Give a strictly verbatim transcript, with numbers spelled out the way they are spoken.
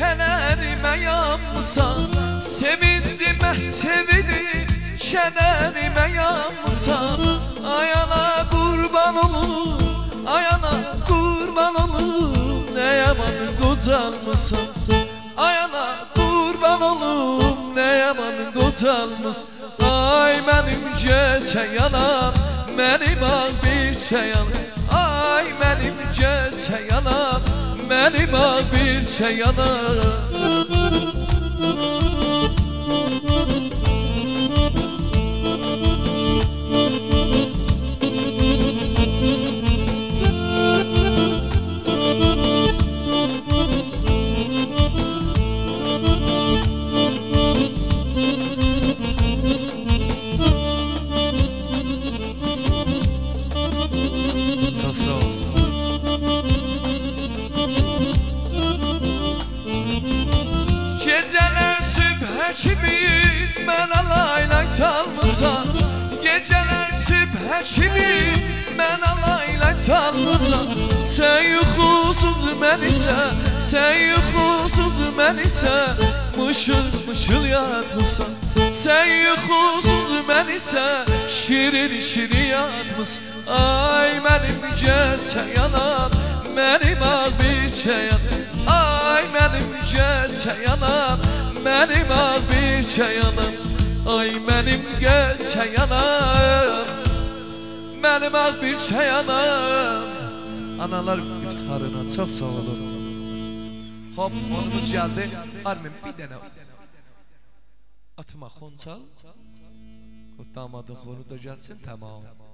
kederime yanmısan, sevincime sevinip kederime yanmısan, ayana kurban olur, ayana kurban olur, ne yaman kocalmısan. Ayana kurban olur, ne yaman kocalmısan. Ay benim gece yanam, benim ağ bir şey yanam. Ay benim gece yanam, benim ağ bir şey yanam. Geceler sübhe kimi bana laylay çalmısan, geceler sübhe kimi bana laylay çalmısan. Sen yuxusuz ben ise, sen yuxusuz ben ise mışıl mışıl yatmısan. Sen yuxusuz ben ise şirin şirin yatmısan. Ay benim gece yanam, benim ağ bir şey yanam. Ay benim gece yanam, benim ağ bir şey yanam. Ay benim gece yanam, benim ağ bir şey yanam. Analar iftiharına çok sağ olun. Hop, onumuz geldi. Armin bir dene atıma xon çal. Damadın xonu da gelsin, tamam.